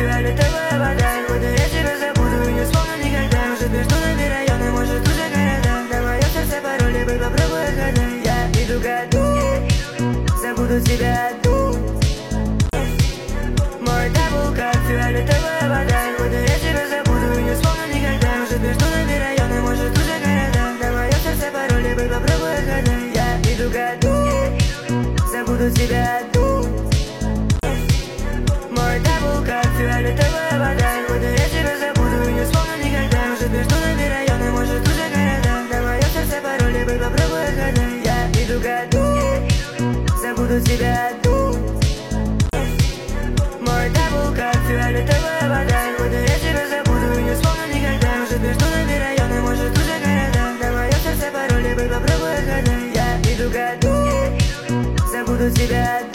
реально твоя вода. Буду я тебя забуду и не вспомню никогда. Может между нами районы, может уже города. На моем сердце пароли, бы попробуй отгадай. Я иду ко дну, забуду тебя одну. Мой табу как фиолетовая вода. Буду я тебя забуду и не вспомню никогда. Может между нами районы, может уже города. На моем сердце пароли, бы попробуй отгадай. Я иду ко дну, забуду тебя одну. Мой табу как фиолетовая вода. Буду я тебя забуду и не вспомню никогда. Может между нами районы, может уже города. На моем сердце пароли, бы попробуй отгадай. Я иду ко дну, забуду тебя одну. Мой табу как фиолетовая вода. Буду я тебя забуду и не вспомню никогда. Может между нами районы, может уже города. На моем сердце пароли, бы попробуй отгадай. Я иду ко дну, забуду тебя одну.